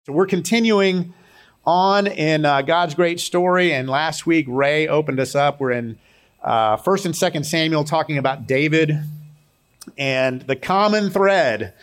So we're continuing on in God's great story, and last week Ray opened us up. We're in 1st and 2nd Samuel talking about David, and the common thread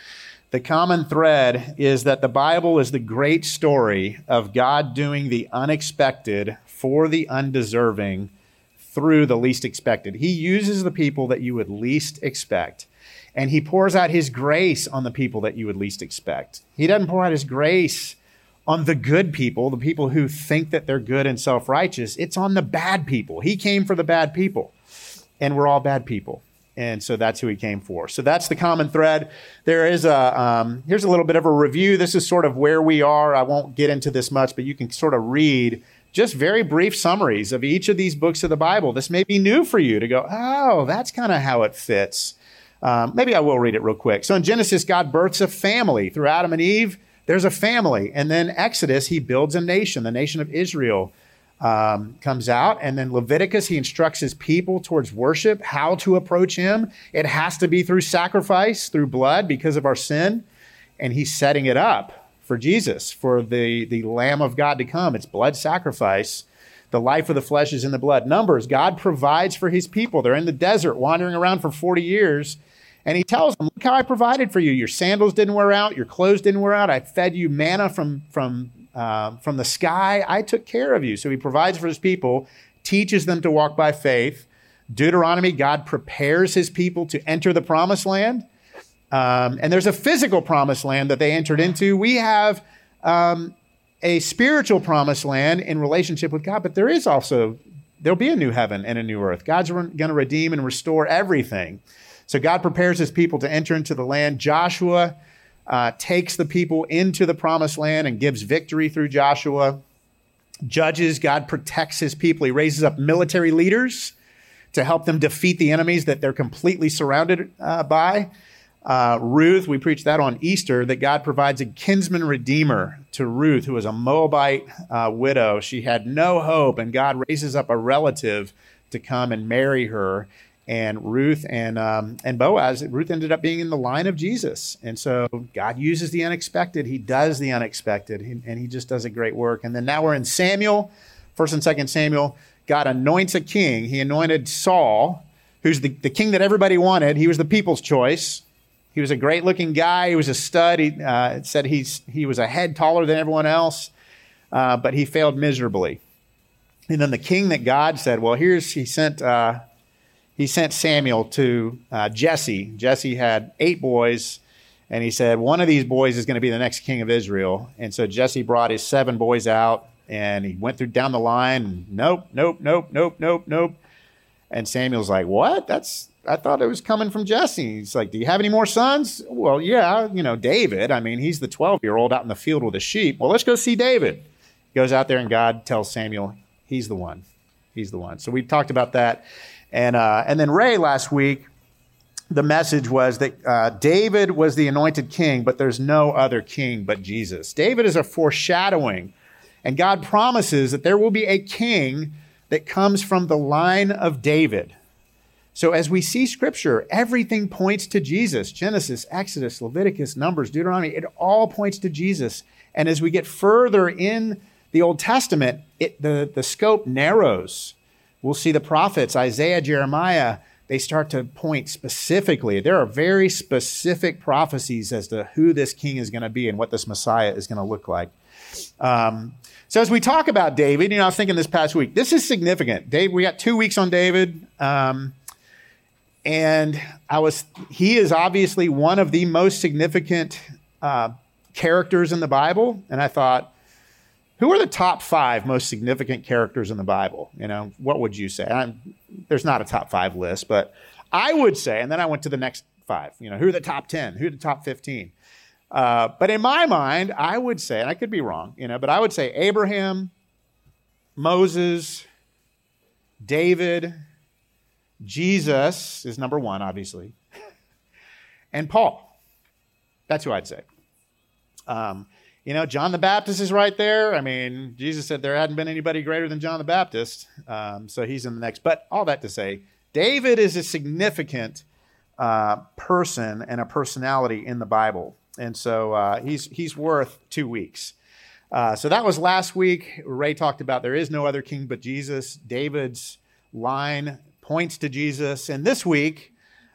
is that the Bible is the great story of God doing the unexpected for the undeserving through the least expected. He uses the people that you would least expect, and he pours out his grace on the people that you would least expect. He doesn't pour out his grace on the good people, the people who think that they're good and self-righteous. It's on the bad people. He came for the bad people, and we're all bad people. And so that's who he came for. So that's the common thread. There is here's a little bit of a review. This is sort of where we are. I won't get into this much, but you can sort of read just very brief summaries of each of these books of the Bible. This may be new for you to go, oh, that's kind of how it fits. Maybe I will read it real quick. So in Genesis, God births a family. Through Adam and Eve, there's a family. And then Exodus, he builds a nation. The nation of Israel comes out. And then Leviticus, he instructs his people towards worship, how to approach him. It has to be through sacrifice, through blood because of our sin. And he's setting it up for Jesus, for the Lamb of God to come. It's blood sacrifice. The life of the flesh is in the blood. Numbers, God provides for his people. They're in the desert, wandering around for 40 years. And he tells them, look how I provided for you. Your sandals didn't wear out. Your clothes didn't wear out. I fed you manna from the sky. I took care of you. So he provides for his people, teaches them to walk by faith. Deuteronomy, God prepares his people to enter the promised land. And there's a physical promised land that they entered into. We have a spiritual promised land in relationship with God, but there'll be a new heaven and a new earth. God's going to redeem and restore everything. So God prepares his people to enter into the land. Joshua takes the people into the promised land and gives victory through Joshua. Judges, God protects his people. He raises up military leaders to help them defeat the enemies that they're completely surrounded by. Ruth, we preached that on Easter, that God provides a kinsman redeemer to Ruth, who was a Moabite widow. She had no hope, and God raises up a relative to come and marry her. And Ruth and Boaz, Ruth ended up being in the line of Jesus. And so God uses the unexpected. He does the unexpected, and he just does a great work. And then now we're in Samuel, 1st and 2nd Samuel. God anoints a king. He anointed Saul, who's the king that everybody wanted. He was the people's choice. He was a great-looking guy. He was a stud. It said he was a head taller than everyone else, but he failed miserably. And then the king that God said, well, he sent Samuel to Jesse. Jesse had 8 boys, and he said, one of these boys is going to be the next king of Israel. And so Jesse brought his 7 boys out, and he went down the line, and nope. And Samuel's like, what? I thought it was coming from Jesse. He's like, do you have any more sons? Well, yeah, David. I mean, he's the 12-year-old out in the field with the sheep. Well, let's go see David. He goes out there, and God tells Samuel, he's the one. He's the one. So we talked about that. And then Ray last week, the message was that David was the anointed king, but there's no other king but Jesus. David is a foreshadowing, and God promises that there will be a king that comes from the line of David. So as we see Scripture, everything points to Jesus. Genesis, Exodus, Leviticus, Numbers, Deuteronomy, it all points to Jesus. And as we get further in the Old Testament, the scope narrows. We'll see the prophets, Isaiah, Jeremiah, they start to point specifically. There are very specific prophecies as to who this king is going to be and what this Messiah is going to look like. So as we talk about David, I was thinking this past week, this is significant. We got 2 weeks on David. And he is obviously one of the most significant characters in the Bible. And I thought, who are the top 5 most significant characters in the Bible? What would you say? There's not a top 5 list, but I would say, and then I went to the next 5, who are the top 10? Who are the top 15? But in my mind, I would say, and I could be wrong, but I would say Abraham, Moses, David, Jesus is number 1, obviously, and Paul. That's who I'd say. John the Baptist is right there. I mean, Jesus said there hadn't been anybody greater than John the Baptist. So he's in the next. But all that to say, David is a significant person and a personality in the Bible. And so he's worth 2 weeks. So that was last week. Ray talked about there is no other king but Jesus. David's line points to Jesus. And this week,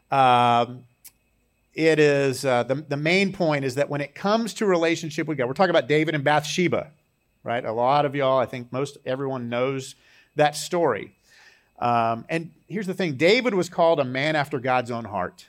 it is the main point is that when it comes to relationship with God, we're talking about David and Bathsheba, right? A lot of y'all, I think most everyone knows that story. And here's the thing. David was called a man after God's own heart.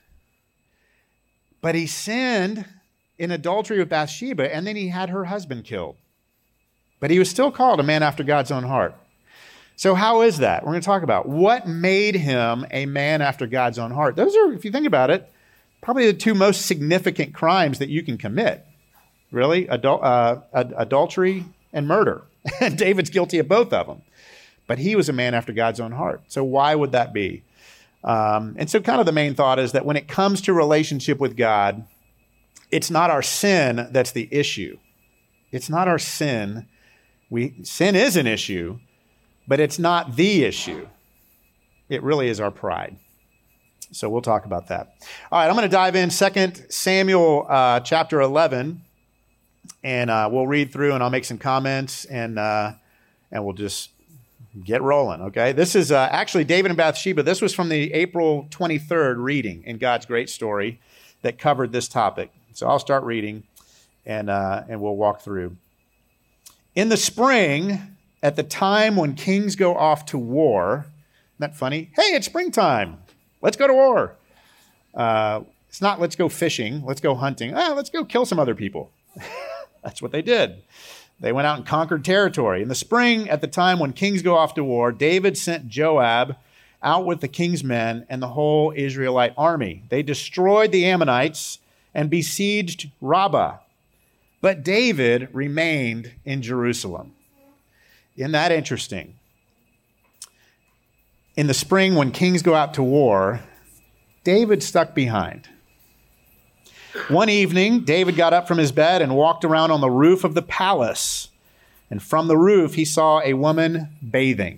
But he sinned in adultery with Bathsheba, and then he had her husband killed. But he was still called a man after God's own heart. So how is that? We're going to talk about what made him a man after God's own heart. Those are, if you think about it, probably the two most significant crimes that you can commit. Really, adultery and murder. And David's guilty of both of them. But he was a man after God's own heart. So why would that be? And so kind of the main thought is that when it comes to relationship with God, it's not our sin that's the issue. It's not our sin. Sin is an issue, but it's not the issue. It really is our pride. So we'll talk about that. All right, I'm going to dive in 2 Samuel chapter 11, and we'll read through, and I'll make some comments, and we'll just get rolling, okay? This is actually David and Bathsheba. This was from the April 23rd reading in God's Great Story that covered this topic. So I'll start reading, and we'll walk through. In the spring, at the time when kings go off to war, isn't that funny? Hey, it's springtime. Let's go to war. It's not let's go fishing. Let's go hunting. Let's go kill some other people. That's what they did. They went out and conquered territory. In the spring, at the time when kings go off to war, David sent Joab out with the king's men and the whole Israelite army. They destroyed the Ammonites and besieged Rabbah. But David remained in Jerusalem. Isn't that interesting? In the spring, when kings go out to war, David stuck behind. One evening, David got up from his bed and walked around on the roof of the palace. And from the roof, he saw a woman bathing.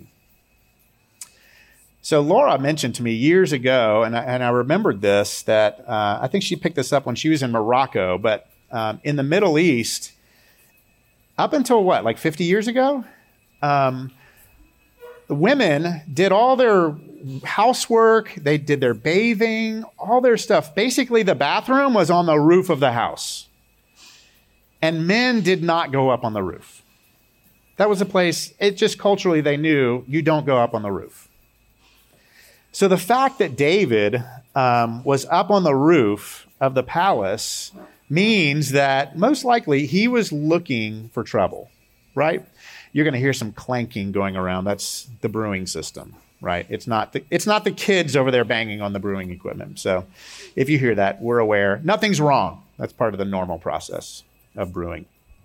So Laura mentioned to me years ago, and I remembered this, that I think she picked this up when she was in Morocco, but in the Middle East, up until like 50 years ago, the women did all their housework, they did their bathing, all their stuff. Basically, the bathroom was on the roof of the house. And men did not go up on the roof. That was a place, it just culturally they knew you don't go up on the roof. So the fact that David was up on the roof of the palace means that most likely he was looking for trouble, right? You're going to hear some clanking going around. That's the brewing system, right? It's not the kids over there banging on the brewing equipment. So if you hear that, we're aware. Nothing's wrong. That's part of the normal process of brewing.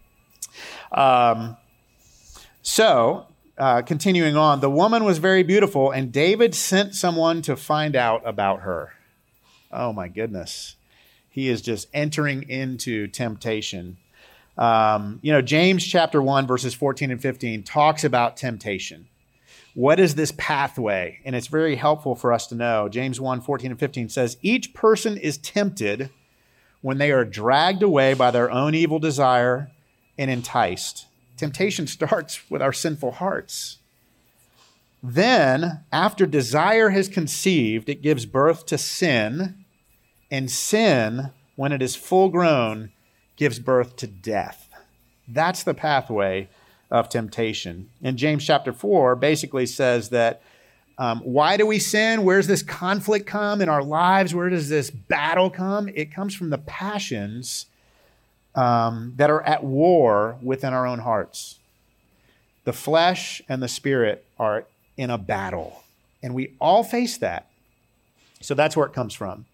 Continuing on, the woman was very beautiful, and David sent someone to find out about her. Oh, my goodness. He is just entering into temptation. James chapter 1, verses 14 and 15 talks about temptation. What is this pathway? And it's very helpful for us to know. James 1, 14 and 15 says, each person is tempted when they are dragged away by their own evil desire and enticed. Temptation starts with our sinful hearts. Then, after desire has conceived, it gives birth to sin, and sin, when it is full grown, gives birth to death. That's the pathway of temptation. And James chapter 4 basically says that why do we sin? Where's this conflict come in our lives? Where does this battle come? It comes from the passions that are at war within our own hearts. The flesh and the spirit are in a battle, and we all face that. So that's where it comes from.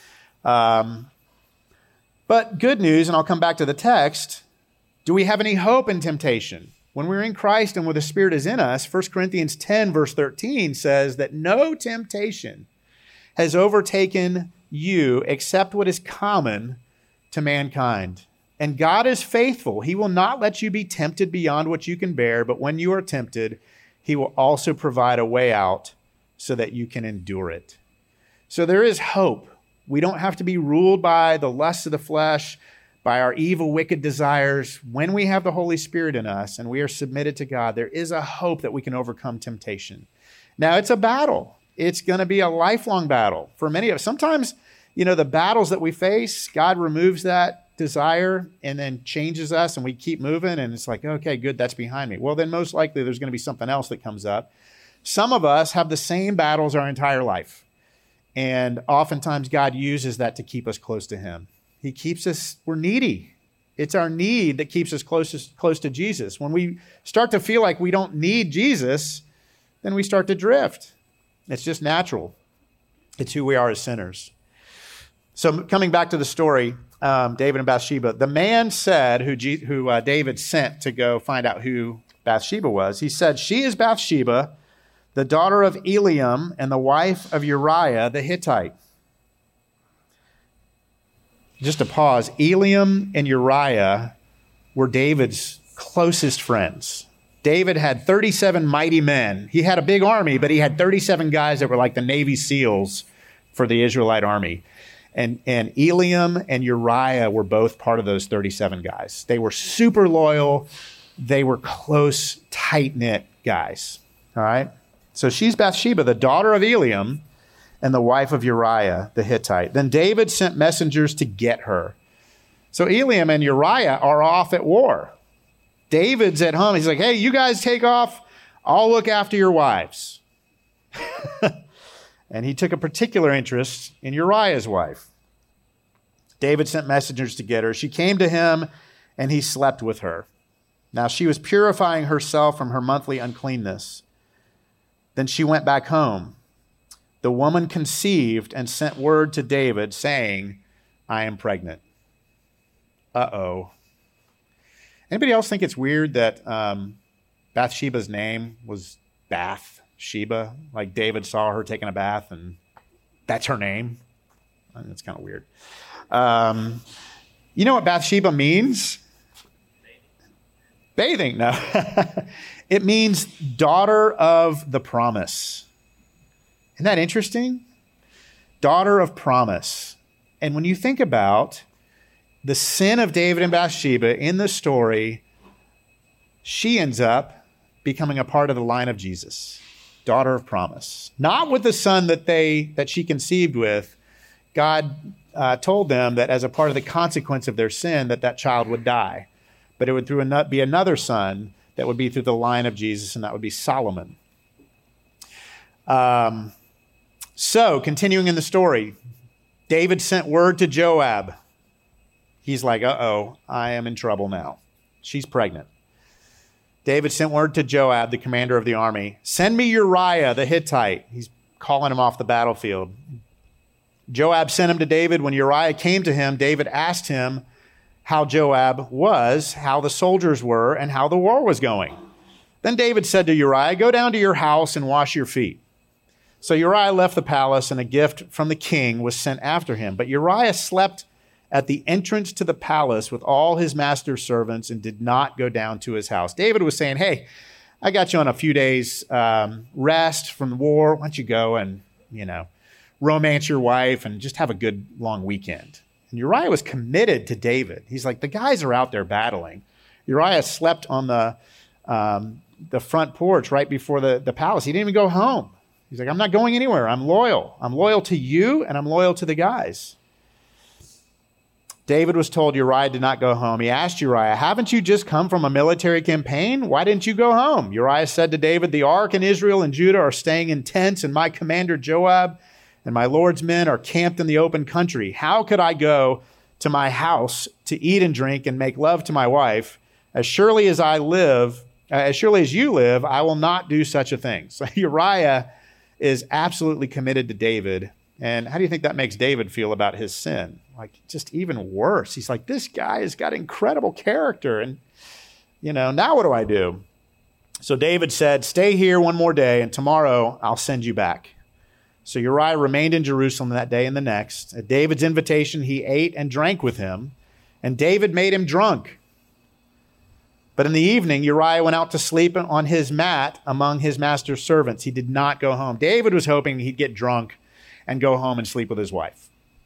But good news, and I'll come back to the text, do we have any hope in temptation? When we're in Christ and when the Spirit is in us, 1 Corinthians 10, verse 13 says that no temptation has overtaken you except what is common to mankind. And God is faithful. He will not let you be tempted beyond what you can bear, but when you are tempted, He will also provide a way out so that you can endure it. So there is hope. We don't have to be ruled by the lusts of the flesh, by our evil, wicked desires, when we have the Holy Spirit in us and we are submitted to God, there is a hope that we can overcome temptation. Now, it's a battle. It's going to be a lifelong battle for many of us. Sometimes, the battles that we face, God removes that desire and then changes us and we keep moving and it's like, okay, good, that's behind me. Well, then most likely there's going to be something else that comes up. Some of us have the same battles our entire life. And oftentimes God uses that to keep us close to him. He keeps us, we're needy. It's our need that keeps us close to Jesus. When we start to feel like we don't need Jesus, then we start to drift. It's just natural. It's who we are as sinners. So coming back to the story, David and Bathsheba, the man said, who David sent to go find out who Bathsheba was, he said, "She is Bathsheba, the daughter of Eliam and the wife of Uriah the Hittite." Just to pause, Eliam and Uriah were David's closest friends. David had 37 mighty men. He had a big army, but he had 37 guys that were like the Navy SEALs for the Israelite army. And Eliam and Uriah were both part of those 37 guys. They were super loyal. They were close, tight-knit guys. All right? So she's Bathsheba, the daughter of Eliam, and the wife of Uriah the Hittite. Then David sent messengers to get her. So Eliam and Uriah are off at war. David's at home. He's like, "Hey, you guys take off. I'll look after your wives." And he took a particular interest in Uriah's wife. David sent messengers to get her. She came to him, and he slept with her. Now she was purifying herself from her monthly uncleanness. Then she went back home. The woman conceived and sent word to David saying, "I am pregnant." Uh-oh. Anybody else think it's weird that Bathsheba's name was Bathsheba? Like David saw her taking a bath and that's her name? I mean, that's kind of weird. You know what Bathsheba means? Bathing. No. It means daughter of the promise. Isn't that interesting? Daughter of promise. And when you think about the sin of David and Bathsheba in the story, she ends up becoming a part of the line of Jesus. Daughter of promise. Not with the son that she conceived with. God told them that as a part of the consequence of their sin, that child would die. But it would be another son that would be through the line of Jesus, and that would be Solomon. So, continuing in the story, David sent word to Joab. He's like, uh-oh, I am in trouble now. She's pregnant. David sent word to Joab, the commander of the army, "Send me Uriah the Hittite." He's calling him off the battlefield. Joab sent him to David. When Uriah came to him, David asked him how Joab was, how the soldiers were, and how the war was going. Then David said to Uriah, "Go down to your house and wash your feet." So Uriah left the palace, and a gift from the king was sent after him. But Uriah slept at the entrance to the palace with all his master's servants and did not go down to his house. David was saying, "Hey, I got you on a few days rest from the war. Why don't you go and, romance your wife and just have a good long weekend?" And Uriah was committed to David. He's like, the guys are out there battling. Uriah slept on the front porch right before the palace. He didn't even go home. He's like, "I'm not going anywhere. I'm loyal. I'm loyal to you, and I'm loyal to the guys." David was told Uriah did not go home. He asked Uriah, "Haven't you just come from a military campaign? Why didn't you go home?" Uriah said to David, "The ark and Israel and Judah are staying in tents, and my commander Joab and my Lord's men are camped in the open country. How could I go to my house to eat and drink and make love to my wife? As surely as you live, I will not do such a thing." So Uriah is absolutely committed to David. And how do you think that makes David feel about his sin? Like, just even worse. He's like, this guy has got incredible character. And, now what do I do? So David said, "Stay here one more day, and tomorrow I'll send you back." So Uriah remained in Jerusalem that day and the next. At David's invitation, he ate and drank with him, and David made him drunk. But in the evening, Uriah went out to sleep on his mat among his master's servants. He did not go home. David was hoping he'd get drunk and go home and sleep with his wife.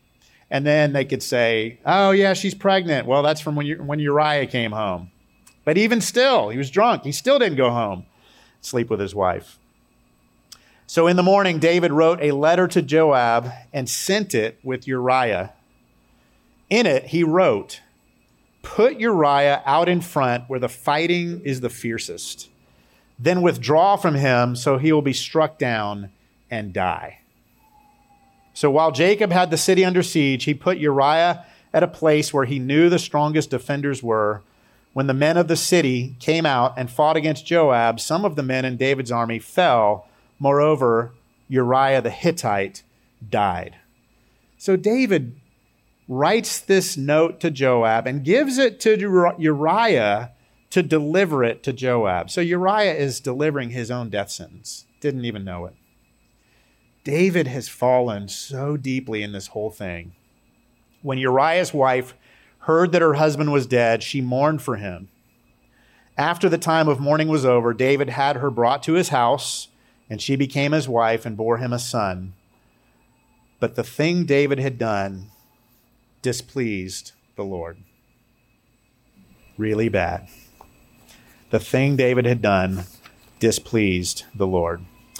And then they could say, oh, yeah, she's pregnant. Well, that's from when Uriah came home. But even still, he was drunk. He still didn't go home, sleep with his wife. So in the morning, David wrote a letter to Joab and sent it with Uriah. In it, he wrote, put Uriah out in front where the fighting is the fiercest. Then withdraw from him so he will be struck down and die. So while Jacob had the city under siege, he put Uriah at a place where he knew the strongest defenders were. When the men of the city came out and fought against Joab, some of the men in David's army fell. Moreover, Uriah the Hittite died. So David writes this note to Joab and gives it to Uriah to deliver it to Joab. So Uriah is delivering his own death sentence. Didn't even know it. David has fallen so deeply in this whole thing. When Uriah's wife heard that her husband was dead, she mourned for him. After the time of mourning was over, David had her brought to his house, and she became his wife and bore him a son. But the thing David had done displeased the Lord. Really bad. The thing David had done displeased the Lord.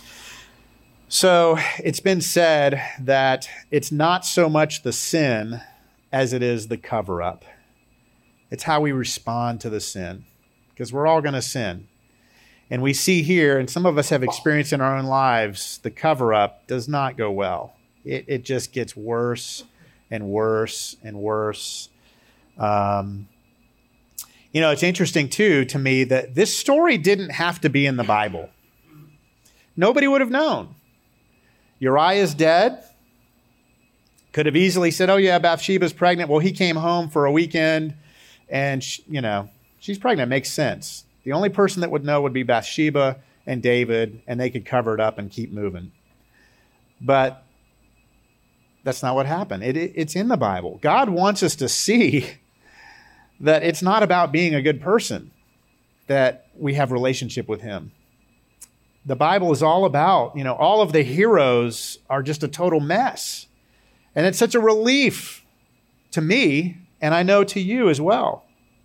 So it's been said that it's not so much the sin as it is the cover-up. It's how we respond to the sin, because we're all going to sin. And we see here, and some of us have experienced in our own lives, the cover-up does not go well. It just gets worse and worse and worse. It's interesting, too, to me that this story didn't have to be in the Bible. Nobody would have known. Uriah's dead. Could have easily said, oh, yeah, Bathsheba's pregnant. Well, he came home for a weekend, and, she's pregnant. Makes sense. The only person that would know would be Bathsheba and David, and they could cover it up and keep moving. But that's not what happened. It's in the Bible. God wants us to see that it's not about being a good person, that we have relationship with him. The Bible is all about, all of the heroes are just a total mess. And it's such a relief to me, and I know to you as well.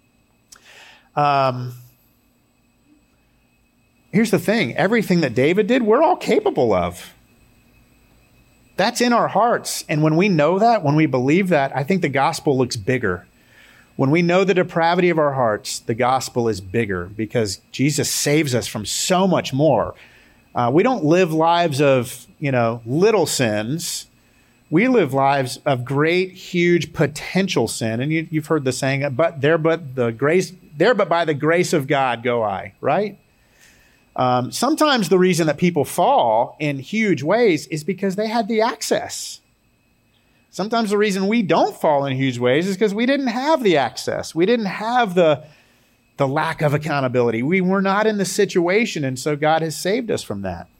Here's the thing. Everything that David did, we're all capable of. That's in our hearts. And when we know that, when we believe that, I think the gospel looks bigger. When we know the depravity of our hearts, the gospel is bigger because Jesus saves us from so much more. We don't live lives of, little sins. We live lives of great, huge potential sin. And you've heard the saying, but by the grace of God go I, right? Sometimes the reason that people fall in huge ways is because they had the access. Sometimes the reason we don't fall in huge ways is because we didn't have the access. We didn't have the lack of accountability. We were not in the situation, and so God has saved us from that.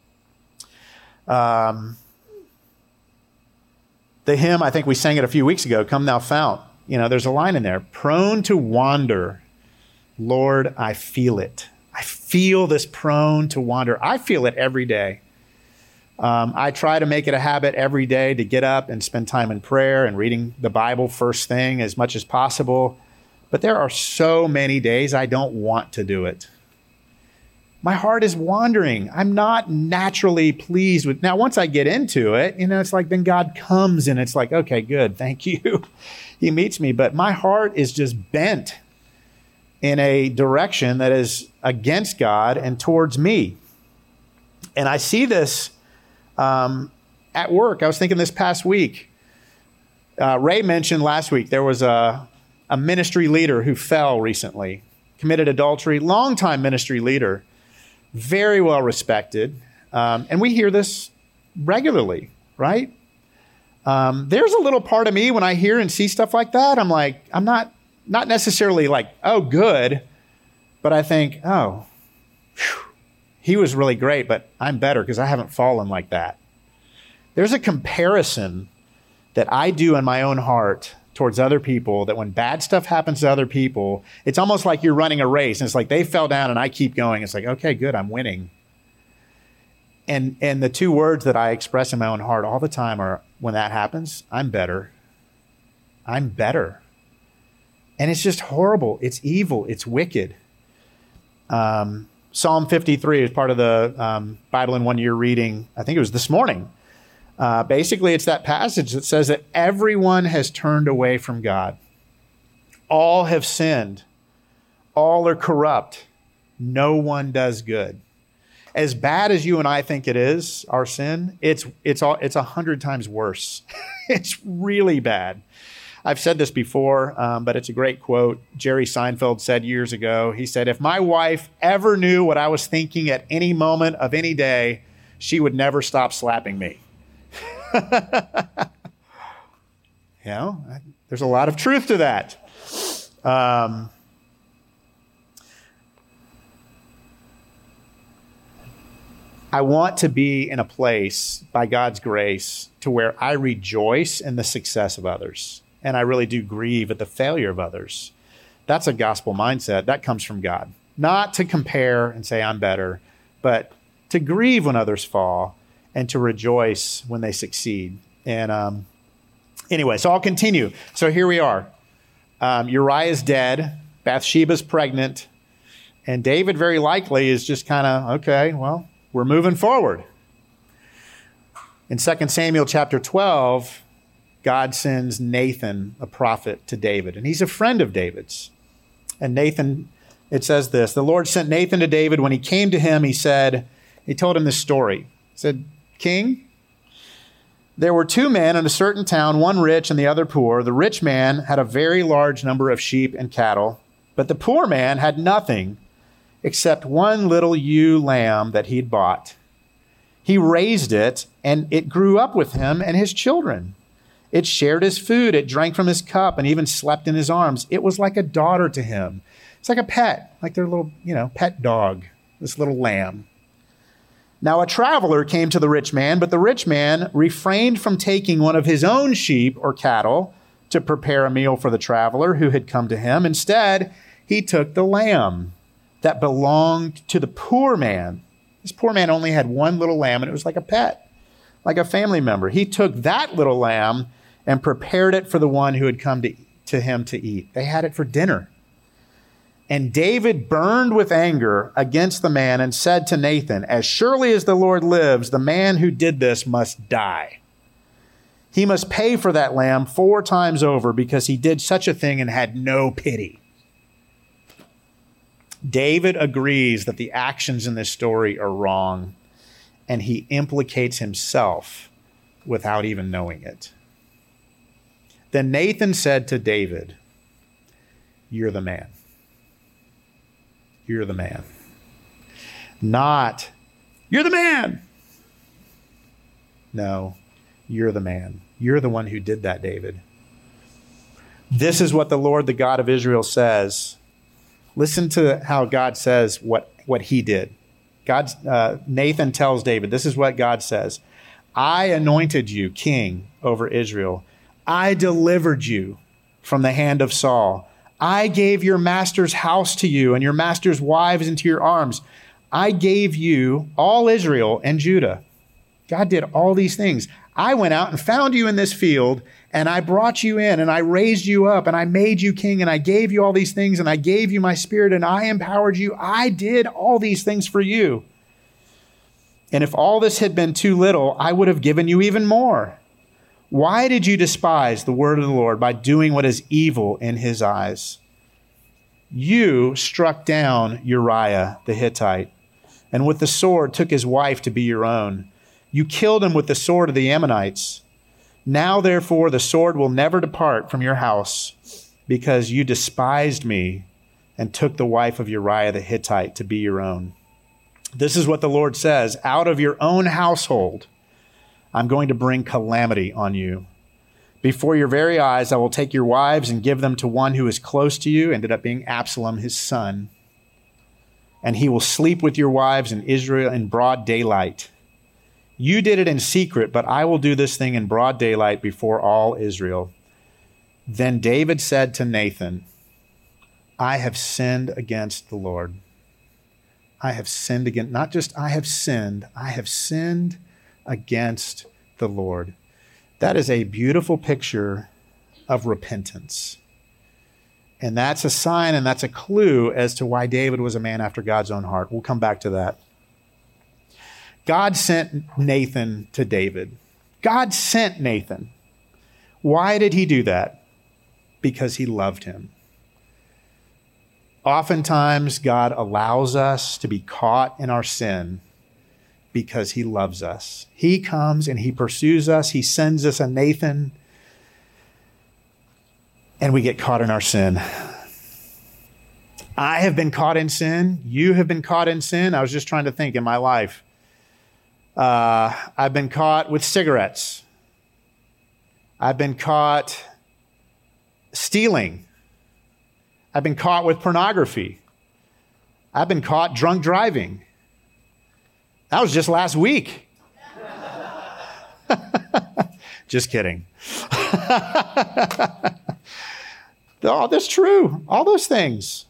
The hymn, I think we sang it a few weeks ago, Come Thou Fount. There's a line in there, prone to wander, Lord, I feel it. I feel this prone to wander. I feel it every day. I try to make it a habit every day to get up and spend time in prayer and reading the Bible first thing as much as possible. But there are so many days I don't want to do it. My heart is wandering. I'm not naturally pleased with. Now, once I get into it, it's like then God comes and it's like, okay, good, thank you. He meets me. But my heart is just bent in a direction that is against God and towards me. And I see this at work. I was thinking this past week. Ray mentioned last week there was a ministry leader who fell recently, committed adultery, longtime ministry leader, very well respected. And we hear this regularly, right? There's a little part of me when I hear and see stuff like that, I'm like, I'm not necessarily like, oh, good, but I think, oh, whew, he was really great, but I'm better because I haven't fallen like that. There's a comparison that I do in my own heart towards other people, that when bad stuff happens to other people, it's almost like you're running a race. And it's like they fell down and I keep going. It's like, okay, good, I'm winning. And the two words that I express in my own heart all the time are, when that happens, I'm better I'm better. And it's just horrible. It's evil. It's wicked. Psalm 53 is part of the Bible in 1 Year reading. I think it was this morning. Basically, it's that passage that says that everyone has turned away from God. All have sinned. All are corrupt. No one does good. As bad as you and I think it is, our sin, it's 100 times worse. It's really bad. I've said this before, but it's a great quote. Jerry Seinfeld said years ago, he said, if my wife ever knew what I was thinking at any moment of any day, she would never stop slapping me. There's a lot of truth to that. I want to be in a place, by God's grace, to where I rejoice in the success of others. And I really do grieve at the failure of others. That's a gospel mindset. That comes from God. Not to compare and say I'm better, but to grieve when others fall and to rejoice when they succeed. And anyway, so I'll continue. So here we are. Uriah's dead. Bathsheba's pregnant. And David very likely is just kind of, okay, well, we're moving forward. In 2 Samuel chapter 12, God sends Nathan, a prophet, to David. And he's a friend of David's. And Nathan, it says this, the Lord sent Nathan to David. When he came to him, he told him this story. He said, King, there were two men in a certain town, one rich and the other poor. The rich man had a very large number of sheep and cattle, but the poor man had nothing except one little ewe lamb that he'd bought. He raised it, and it grew up with him and his children. It shared his food, it drank from his cup, and even slept in his arms. It was like a daughter to him. It's like a pet, like their little, pet dog, this little lamb. Now a traveler came to the rich man, but the rich man refrained from taking one of his own sheep or cattle to prepare a meal for the traveler who had come to him. Instead, he took the lamb that belonged to the poor man. This poor man only had one little lamb, and it was like a pet, like a family member. He took that little lamb and prepared it for the one who had come to him to eat. They had it for dinner. And David burned with anger against the man and said to Nathan, as surely as the Lord lives, the man who did this must die. He must pay for that lamb 4 times over because he did such a thing and had no pity. David agrees that the actions in this story are wrong, and he implicates himself without even knowing it. Then Nathan said to David, you're the man. You're the man. Not, you're the man. No, you're the man. You're the one who did that, David. This is what the Lord, the God of Israel, says. Listen to how God says what he did. Nathan tells David, this is what God says. I anointed you king over Israel. I delivered you from the hand of Saul. I gave your master's house to you and your master's wives into your arms. I gave you all Israel and Judah. God did all these things. I went out and found you in this field, and I brought you in, and I raised you up, and I made you king, and I gave you all these things, and I gave you my spirit, and I empowered you. I did all these things for you. And if all this had been too little, I would have given you even more. Why did you despise the word of the Lord by doing what is evil in his eyes? You struck down Uriah the Hittite, and with the sword took his wife to be your own. You killed him with the sword of the Ammonites. Now, therefore, the sword will never depart from your house, because you despised me and took the wife of Uriah the Hittite to be your own. This is what the Lord says, out of your own household, I'm going to bring calamity on you. Before your very eyes, I will take your wives and give them to one who is close to you, ended up being Absalom, his son. And he will sleep with your wives in Israel in broad daylight. You did it in secret, but I will do this thing in broad daylight before all Israel. Then David said to Nathan, I have sinned against the Lord. I have sinned against, not just I have sinned against the Lord. That is a beautiful picture of repentance. And that's a sign and that's a clue as to why David was a man after God's own heart. We'll come back to that. God sent Nathan to David. God sent Nathan. Why did he do that? Because he loved him. Oftentimes, God allows us to be caught in our sin because he loves us. He comes and he pursues us. He sends us a Nathan, and we get caught in our sin. I have been caught in sin. You have been caught in sin. I was just trying to think in my life. I've been caught with cigarettes. I've been caught stealing. I've been caught with pornography. I've been caught drunk driving. That was just last week. Just kidding. Oh, that's true. All those things.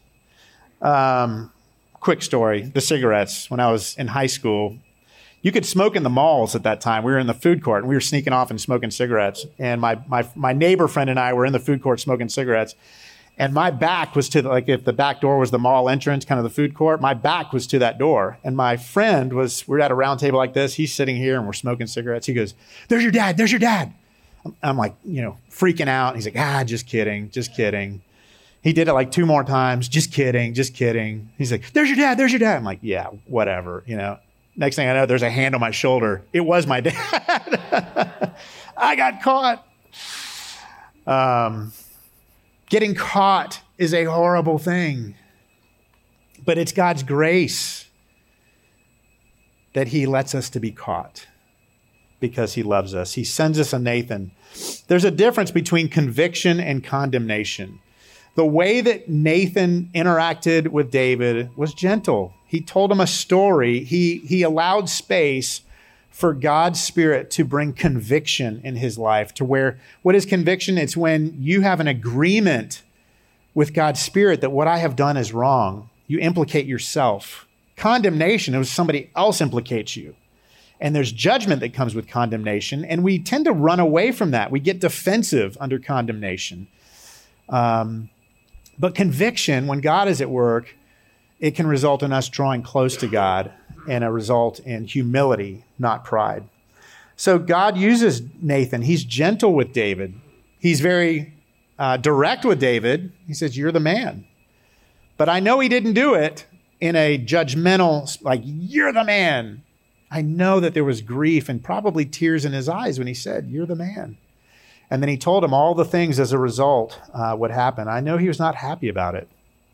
Quick story, the cigarettes. When I was in high school, you could smoke in the malls at that time. We were in the food court and we were sneaking off and smoking cigarettes. And my neighbor friend and I were in the food court smoking cigarettes. And my back was to, if the back door was the mall entrance, kind of the food court, my back was to that door. And my friend we're at a round table like this. He's sitting here and we're smoking cigarettes. He goes, "There's your dad. There's your dad." I'm like, freaking out. He's like, just kidding. Just kidding. He did it like 2 more times. Just kidding. Just kidding. He's like, "There's your dad. There's your dad." I'm like, yeah, whatever. Next thing I know, there's a hand on my shoulder. It was my dad. I got caught. Getting caught is a horrible thing, but it's God's grace that he lets us to be caught because he loves us. He sends us a Nathan. There's a difference between conviction and condemnation. The way that Nathan interacted with David was gentle. He told him a story. He allowed space for God's Spirit to bring conviction in his life, to where, what is conviction? It's when you have an agreement with God's Spirit that what I have done is wrong. You implicate yourself. Condemnation is somebody else implicates you. And there's judgment that comes with condemnation, and we tend to run away from that. We get defensive under condemnation. But conviction, when God is at work, it can result in us drawing close to God and a result in humility, not pride. So God uses Nathan. He's gentle with David. He's very direct with David. He says, "You're the man." But I know he didn't do it in a judgmental, like, "You're the man." I know that there was grief and probably tears in his eyes when he said, "You're the man." And then he told him all the things as a result would happen. I know he was not happy about it.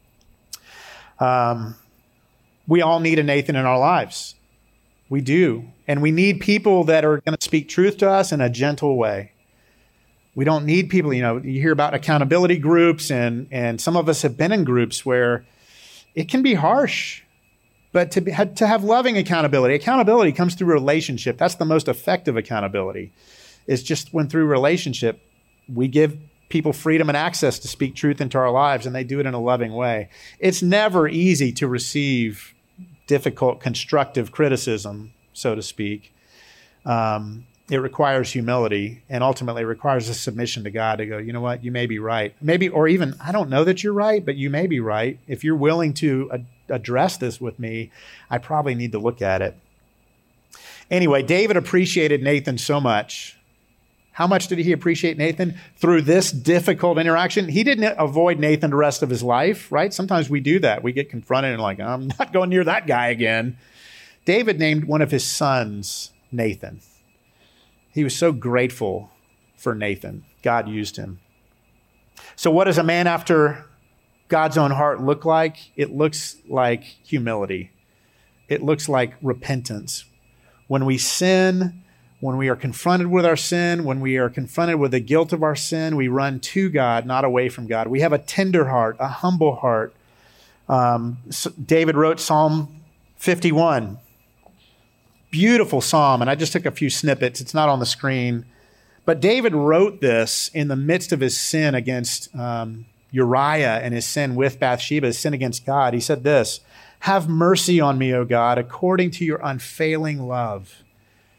We all need a Nathan in our lives. We do. And we need people that are going to speak truth to us in a gentle way. We don't need people, you hear about accountability groups, and some of us have been in groups where it can be harsh. But to have loving accountability, accountability comes through relationship. That's the most effective accountability. It's just when through relationship, we give people freedom and access to speak truth into our lives, and they do it in a loving way. It's never easy to receive difficult, constructive criticism, so to speak. It requires humility, and ultimately requires a submission to God to go, "You know what, you may be right." Maybe, or even, "I don't know that you're right, but you may be right. If you're willing to address this with me, I probably need to look at it." Anyway, David appreciated Nathan so much. How much did he appreciate Nathan? Through this difficult interaction. He didn't avoid Nathan the rest of his life, right? Sometimes we do that. We get confronted and like, "I'm not going near that guy again." David named one of his sons Nathan. He was so grateful for Nathan. God used him. So what does a man after God's own heart look like? It looks like humility. It looks like repentance. When we sin, when we are confronted with our sin, when we are confronted with the guilt of our sin, we run to God, not away from God. We have a tender heart, a humble heart. David wrote Psalm 51. Beautiful psalm, and I just took a few snippets. It's not on the screen. But David wrote this in the midst of his sin against Uriah and his sin with Bathsheba, his sin against God. He said this, "Have mercy on me, O God, according to your unfailing love.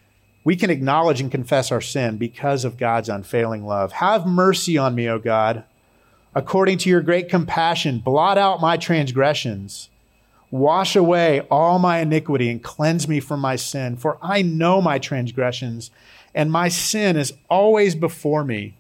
We can acknowledge and confess our sin because of God's unfailing love. Have mercy on me, O God. According to your great compassion, blot out my transgressions. Wash away all my iniquity and cleanse me from my sin. For I know my transgressions, and my sin is always before me.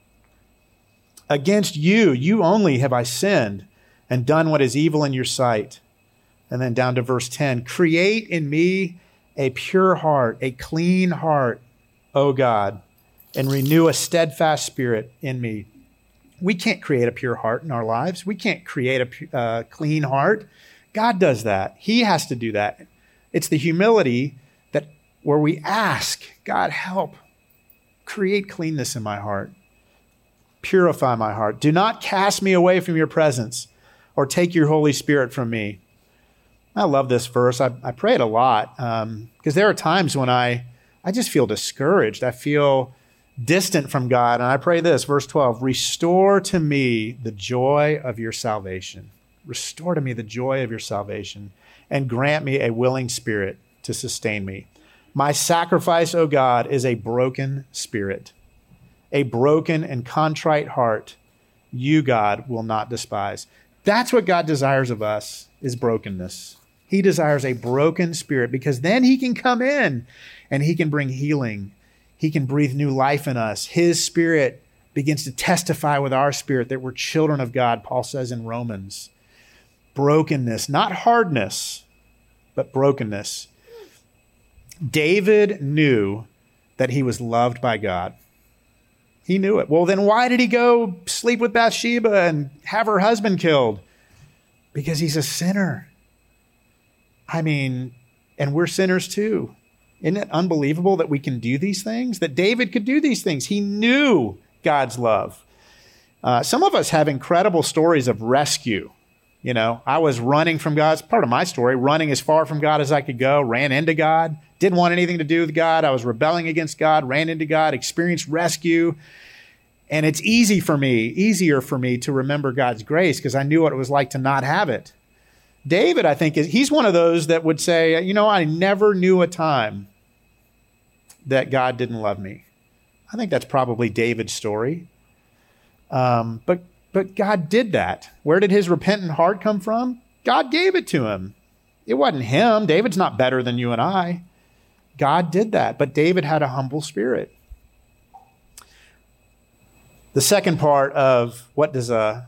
Against you, you only have I sinned and done what is evil in your sight. And then down to verse 10, create in me a pure heart, a clean heart, O God, and renew a steadfast spirit in me. We can't create a pure heart in our lives. We can't create a clean heart. God does that. He has to do that. It's the humility that where we ask, God, help, create cleanness in my heart. Purify my heart. Do not cast me away from your presence or take your Holy Spirit from me. I love this verse. I pray it a lot because there are times when I just feel discouraged. I feel distant from God. And I pray this, verse 12, restore to me the joy of your salvation. Restore to me the joy of your salvation and grant me a willing spirit to sustain me. My sacrifice, O God, is a broken spirit, a broken and contrite heart. You, God, will not despise. That's what God desires of us, is brokenness. He desires a broken spirit because then he can come in and he can bring healing. He can breathe new life in us. His spirit begins to testify with our spirit that we're children of God, Paul says in Romans. Brokenness, not hardness, but brokenness. David knew that he was loved by God. He knew it. Well, then why did he go sleep with Bathsheba and have her husband killed? Because he's a sinner. I mean, and we're sinners too. Isn't it unbelievable that we can do these things? That David could do these things. He knew God's love. Some of us have incredible stories of rescue. You know, I was running from God. It's part of my story, running as far from God as I could go, ran into God, didn't want anything to do with God. I was rebelling against God, ran into God, experienced rescue. And it's easier for me to remember God's grace because I knew what it was like to not have it. David, I think, he's one of those that would say, you know, I never knew a time that God didn't love me. I think that's probably David's story. But God did that. Where did his repentant heart come from? God gave it to him. It wasn't him. David's not better than you and I. God did that. But David had a humble spirit. The second part of what does a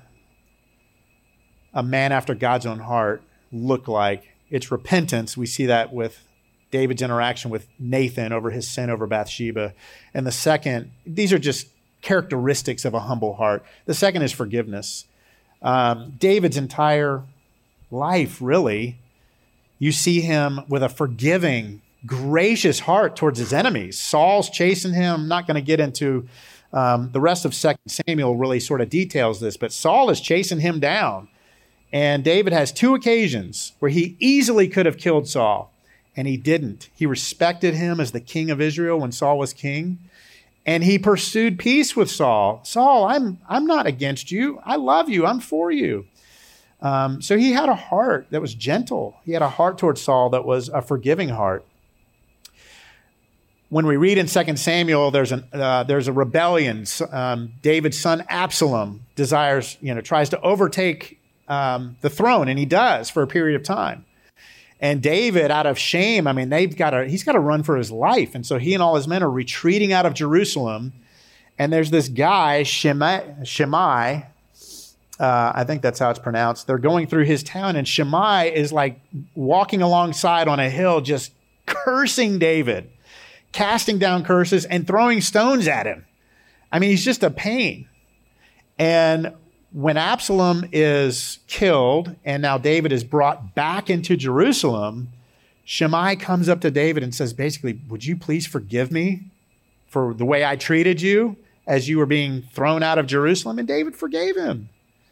man after God's own heart look like? It's repentance. We see that with David's interaction with Nathan over his sin over Bathsheba. And the second, these are just characteristics of a humble heart. The second is forgiveness. David's entire life, really, you see him with a forgiving, gracious heart towards his enemies. Saul's chasing him. I'm not going to get into the rest of 2 Samuel really sort of details this, but Saul is chasing him down. And David has two occasions where he easily could have killed Saul, and he didn't. He respected him as the king of Israel when Saul was king, and he pursued peace with Saul. Saul, I'm not against you. I love you. I'm for you. So he had a heart that was gentle. He had a heart towards Saul that was a forgiving heart. When we read in 2 Samuel, there's a rebellion. David's son Absalom tries to overtake the throne, and he does for a period of time. And David, out of shame, he's got to run for his life. And so he and all his men are retreating out of Jerusalem. And there's this guy, Shimei, I think that's how it's pronounced. They're going through his town, and Shimei is like walking alongside on a hill, just cursing David, casting down curses and throwing stones at him. He's just a pain. And when Absalom is killed and now David is brought back into Jerusalem, Shimei comes up to David and says, basically, would you please forgive me for the way I treated you as you were being thrown out of Jerusalem? And David forgave him.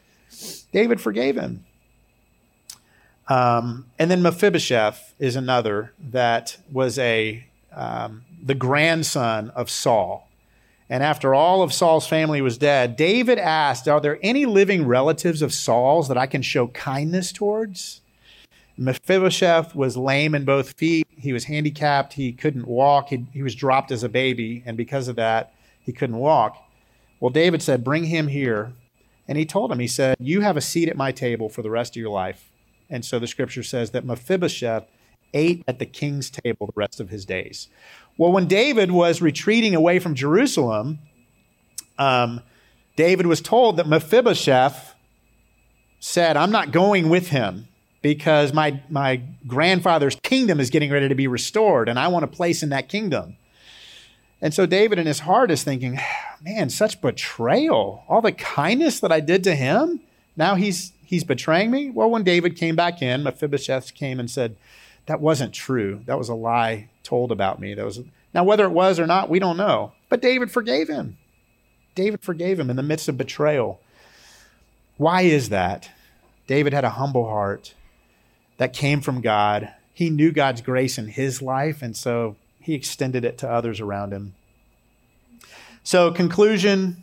And then Mephibosheth is another that was the grandson of Saul. And after all of Saul's family was dead, David asked, are there any living relatives of Saul's that I can show kindness towards? Mephibosheth was lame in both feet. He was handicapped. He couldn't walk. He was dropped as a baby, and because of that, he couldn't walk. Well, David said, bring him here. And he told him, he said, you have a seat at my table for the rest of your life. And so the scripture says that Mephibosheth ate at the king's table the rest of his days. Well, when David was retreating away from Jerusalem, David was told that Mephibosheth said, I'm not going with him because my grandfather's kingdom is getting ready to be restored, and I want a place in that kingdom. And so David in his heart is thinking, man, such betrayal. All the kindness that I did to him, now he's betraying me? Well, when David came back in, Mephibosheth came and said, that wasn't true. That was a lie told about me. Now, whether it was or not, we don't know. But David forgave him. David forgave him in the midst of betrayal. Why is that? David had a humble heart that came from God. He knew God's grace in his life, and so he extended it to others around him. So, conclusion,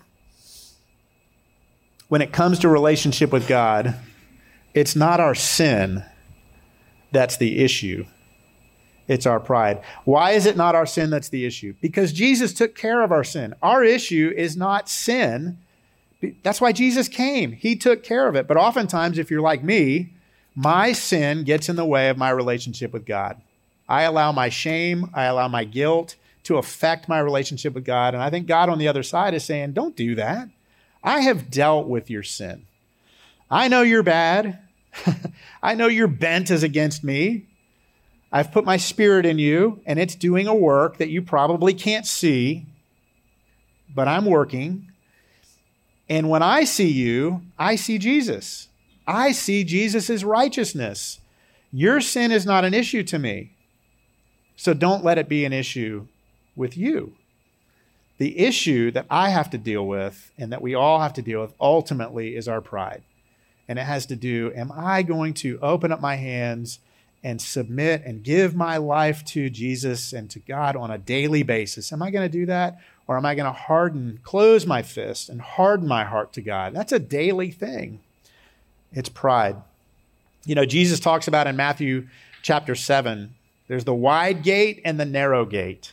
when it comes to relationship with God, it's not our sin that's the issue. It's our pride. Why is it not our sin that's the issue? Because Jesus took care of our sin. Our issue is not sin. That's why Jesus came. He took care of it. But oftentimes, if you're like me, my sin gets in the way of my relationship with God. I allow my shame, I allow my guilt to affect my relationship with God. And I think God on the other side is saying, don't do that. I have dealt with your sin. I know you're bad. I know your bent is against me. I've put my spirit in you, and it's doing a work that you probably can't see, but I'm working. And when I see you, I see Jesus. I see Jesus' righteousness. Your sin is not an issue to me. So don't let it be an issue with you. The issue that I have to deal with and that we all have to deal with ultimately is our pride. And it has to do, am I going to open up my hands and submit and give my life to Jesus and to God on a daily basis? Am I going to do that? Or am I going to close my fist and harden my heart to God? That's a daily thing. It's pride. You know, Jesus talks about in Matthew chapter 7, there's the wide gate and the narrow gate.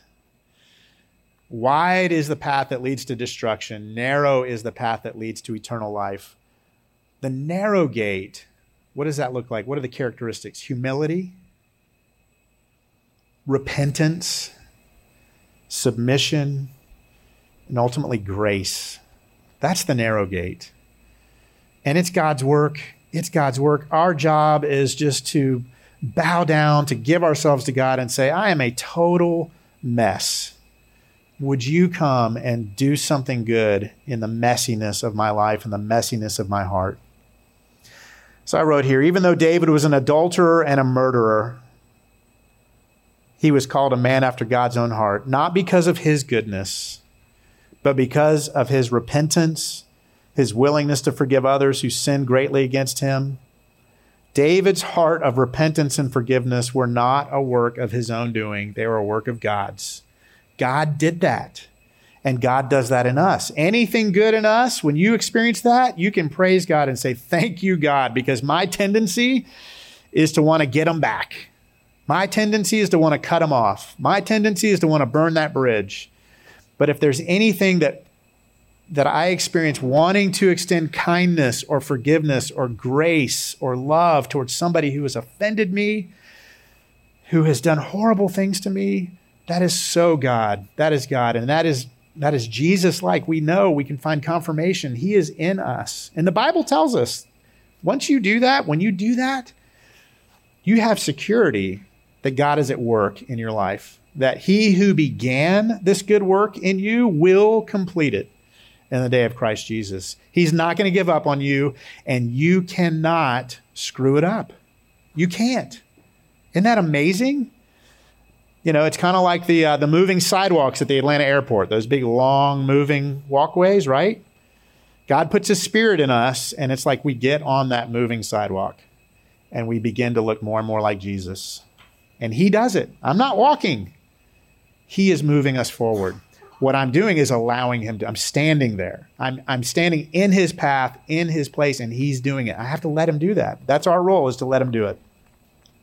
Wide is the path that leads to destruction. Narrow is the path that leads to eternal life. The narrow gate, what does that look like? What are the characteristics? Humility, repentance, submission, and ultimately grace. That's the narrow gate. And it's God's work. It's God's work. Our job is just to bow down, to give ourselves to God and say, I am a total mess. Would you come and do something good in the messiness of my life and the messiness of my heart? So I wrote here, even though David was an adulterer and a murderer, he was called a man after God's own heart, not because of his goodness, but because of his repentance, his willingness to forgive others who sinned greatly against him. David's heart of repentance and forgiveness were not a work of his own doing. They were a work of God's. God did that. And God does that in us. Anything good in us, when you experience that, you can praise God and say, thank you, God, because my tendency is to want to get them back. My tendency is to want to cut them off. My tendency is to want to burn that bridge. But if there's anything that I experience wanting to extend kindness or forgiveness or grace or love towards somebody who has offended me, who has done horrible things to me, that is so God. That is God. And that is Jesus-like. We know, we can find confirmation. He is in us. And the Bible tells us, once you do that, when you do that, you have security that God is at work in your life, that he who began this good work in you will complete it in the day of Christ Jesus. He's not going to give up on you, and you cannot screw it up. You can't. Isn't that amazing? You know, it's kind of like the moving sidewalks at the Atlanta airport, those big, long, moving walkways, right? God puts his spirit in us, and it's like we get on that moving sidewalk, and we begin to look more and more like Jesus. And he does it. I'm not walking. He is moving us forward. What I'm doing is allowing him to. I'm standing there. I'm standing in his path, in his place, and he's doing it. I have to let him do that. That's our role, is to let him do it.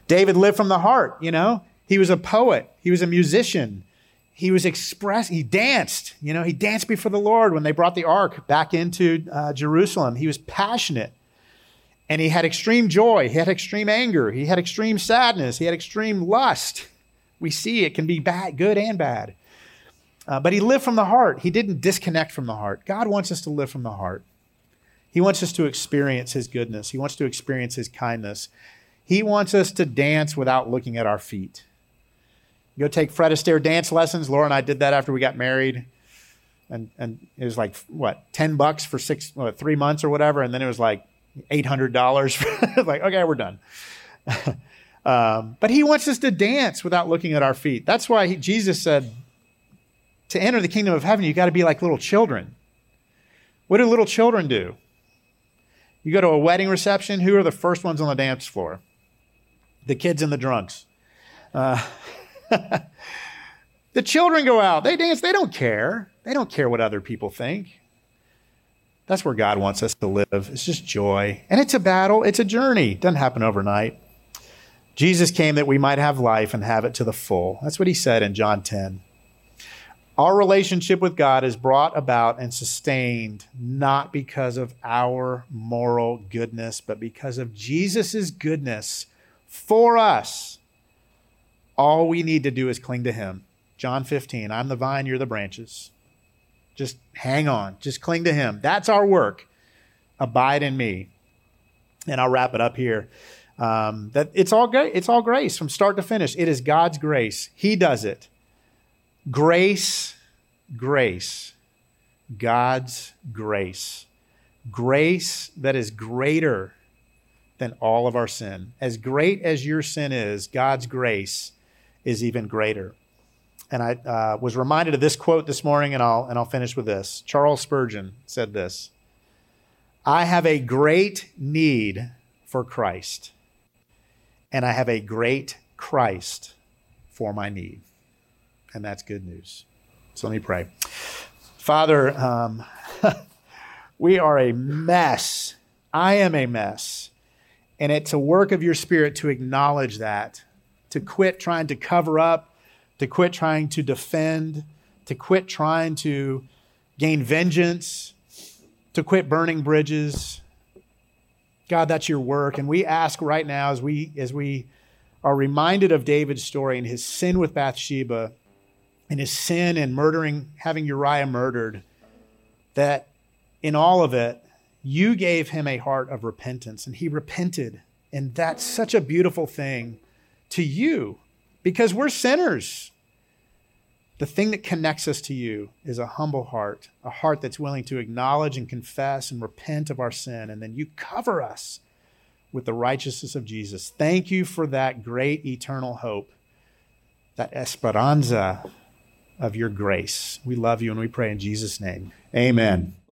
David lived from the heart, He was a poet. He was a musician. He danced, he danced before the Lord when they brought the ark back into Jerusalem. He was passionate, and he had extreme joy. He had extreme anger. He had extreme sadness. He had extreme lust. We see it can be bad, good and bad. But he lived from the heart. He didn't disconnect from the heart. God wants us to live from the heart. He wants us to experience his goodness. He wants to experience his kindness. He wants us to dance without looking at our feet. Go take Fred Astaire dance lessons. Laura and I did that after we got married. And it was like, $10 for 3 months or whatever. And then it was like $800. Like, okay, we're done. But he wants us to dance without looking at our feet. That's why Jesus said, to enter the kingdom of heaven, you got to be like little children. What do little children do? You go to a wedding reception, who are the first ones on the dance floor? The kids and the drunks. The children go out. They dance. They don't care. They don't care what other people think. That's where God wants us to live. It's just joy. And it's a battle. It's a journey. It doesn't happen overnight. Jesus came that we might have life and have it to the full. That's what he said in John 10. Our relationship with God is brought about and sustained not because of our moral goodness, but because of Jesus' goodness for us. All we need to do is cling to him. John 15, I'm the vine, you're the branches. Just hang on. Just cling to him. That's our work. Abide in me. And I'll wrap it up here. That it's all grace from start to finish. It is God's grace. He does it. Grace, God's grace. Grace that is greater than all of our sin. As great as your sin is, God's grace is even greater. And I was reminded of this quote this morning, and I'll finish with this. Charles Spurgeon said this: I have a great need for Christ, and I have a great Christ for my need. And that's good news. So let me pray. Father, we are a mess. I am a mess. And it's a work of your Spirit to acknowledge that, to quit trying to cover up, to quit trying to defend, to quit trying to gain vengeance, to quit burning bridges. God, that's your work. And we ask right now, as we are reminded of David's story and his sin with Bathsheba, and his sin in having Uriah murdered, that in all of it, you gave him a heart of repentance, and he repented. And that's such a beautiful thing to you, because we're sinners. The thing that connects us to you is a humble heart, a heart that's willing to acknowledge and confess and repent of our sin, and then you cover us with the righteousness of Jesus. Thank you for that great eternal hope, that esperanza of your grace. We love you and we pray in Jesus' name. Amen.